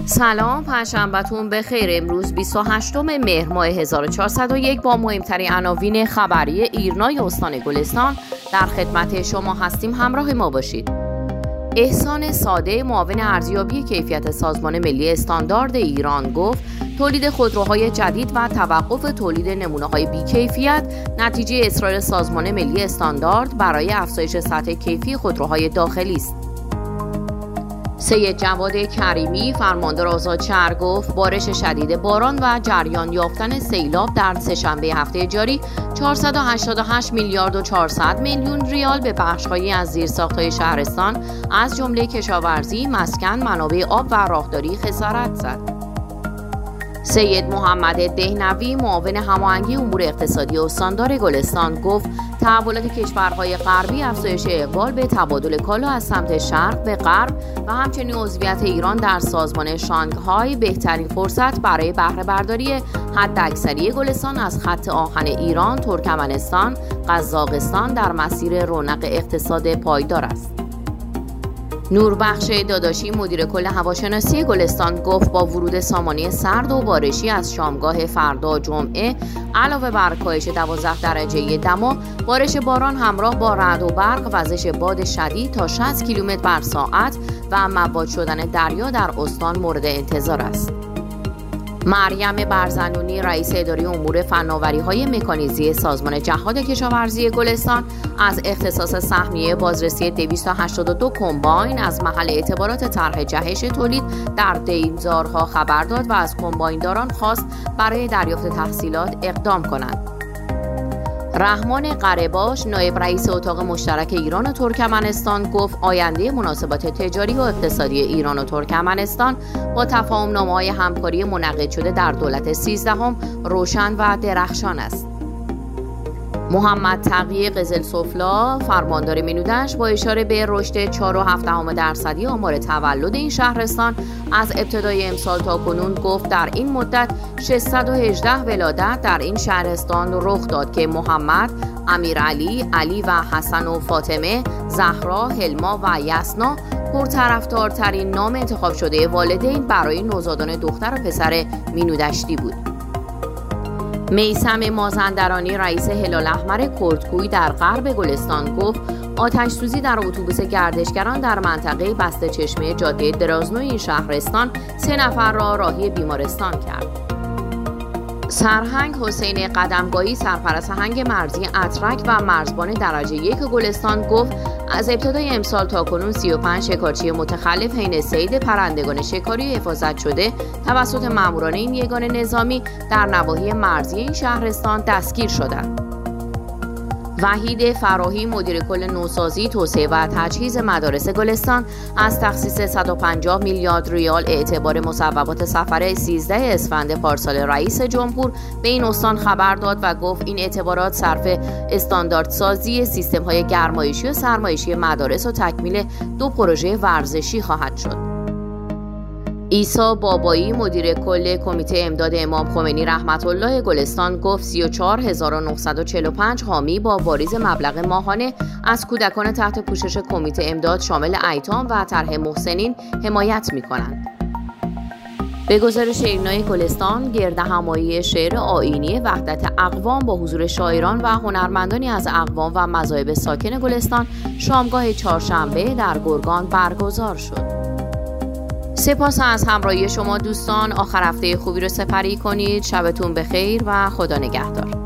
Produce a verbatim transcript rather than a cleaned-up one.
سلام، پنجشنبه‌تون بخیر. امروز بیست و هشتم مهر ماه هزار و چهارصد و یک با مهمترین عناوین خبری ایرنای استان گلستان در خدمت شما هستیم. همراه ما باشید. احسان ساده، معاون ارزیابی کیفیت سازمان ملی استاندارد ایران گفت تولید خودروهای جدید و توقف تولید نمونه‌های بی‌کیفیت نتیجه اصرار سازمان ملی استاندارد برای افزایش سطح کیفی خودروهای داخلی است. سید جواد کریمی، فرماندار آزادشهر گفت بارش شدید باران و جریان یافتن سیلاب در سه‌شنبه هفته جاری چهارصد و هشتاد و هشت میلیارد و چهارصد میلیون ریال به بخش‌هایی از زیرساخت‌های شهرستان از جمله کشاورزی، مسکن، منابع آب و راهداری خسارت زد. سید محمد دهنوی، معاون هماهنگی امور اقتصادی استاندار گلستان گفت تحولات کشورهای غربی افزایش اقبال به تبادل کالا از سمت شرق به غرب و همچنین عضویت ایران در سازمان شانگهای بهترین فرصت برای بهره برداری حداکثری گلستان از خط آهن ایران، ترکمنستان، قزاقستان در مسیر رونق اقتصاد پایدار است. نوربخش داداشی، مدیر کل هواشناسی گلستان گفت با ورود سامانه سرد و بارشی از شامگاه فردا جمعه علاوه بر کاهش دوازده درجه دما، بارش باران همراه با رعد و برق، وزش باد شدید تا شصت کیلومتر بر ساعت و موج شدن دریا در استان مورد انتظار است. مریم برزنونی، رئیس اداره امور فناوری‌های مکانیزی سازمان جهاد کشاورزی گلستان از اختصاص سهمیه بازرسی دویست و هشتاد و دو کمباین از محل اعتبارات طرح جهش تولید در دیمزارها خبر داد و از کمباینداران خواست برای دریافت تحصیلات اقدام کنند. رحمان قره‌باش، نایب رئیس اتاق مشترک ایران و ترکمنستان گفت آینده مناسبات تجاری و اقتصادی ایران و ترکمنستان با تفاهم‌نامه‌های همکاری منعقد شده در دولت سیزدهم روشن و درخشان است. محمد تقی قزلسفلا، فرماندار مینودش، با اشاره به رشد چهار و هفت دهم درصدی آمار تولد این شهرستان از ابتدای امسال تا کنون گفت در این مدت ششصد و هجده ولادت در این شهرستان رخ داد که محمد، امیرعلی، علی و حسن و فاطمه، زهرا، هلما و یسنا پرطرفدارترین نام انتخاب شده والدین برای نوزادان دختر و پسر مینودشتی بود. میثم مازندرانی، رئیس هلال احمر کردکوی در غرب گلستان گفت آتش سوزی در اتوبوس گردشگران در منطقه بسته چشمه جاده درازنوی این شهرستان سه نفر را راهی بیمارستان کرد. سرهنگ حسین قدمگاهی، سرپرست هنگ مرزی اترک و مرزبان درجه یک گلستان گفت از ابتدای امسال تا کنون سی و پنج شکارچی متخلف حین صید پرندگان شکاری حفاظت شده توسط ماموران این یگان نظامی در نواحی مرزی این شهرستان دستگیر شدند. وحید فراهی، مدیر کل نوسازی، توسعه و تجهیز مدارس گلستان از تخصیص صد و پنجاه میلیارد ریال اعتبار مصوبات سفر سیزده اسفند پارسال رئیس جمهور به این استان خبر داد و گفت این اعتبارات صرف استانداردسازی سیستم‌های گرمایشی و سرمایشی مدارس و تکمیل دو پروژه ورزشی خواهد شد. عیسی بابایی، مدیر کل کمیته امداد امام خمینی رحمت الله گلستان گفت سی و چهار هزار و نهصد و چهل و پنج حامی با واریز مبلغ ماهانه از کودکان تحت پوشش کمیته امداد شامل ایتام و طرح محسنین حمایت می‌کنند. به گزارش ایرنای گلستان، گردهمایی شعر آیینی وحدت اقوام با حضور شاعران و هنرمندانی از اقوام و مذاهب ساکن گلستان شامگاه چهارشنبه در گرگان برگزار شد. سپاس از همراهی شما دوستان. آخر هفته خوبی رو سپری کنید. شبتون بخیر و خدا نگهدار.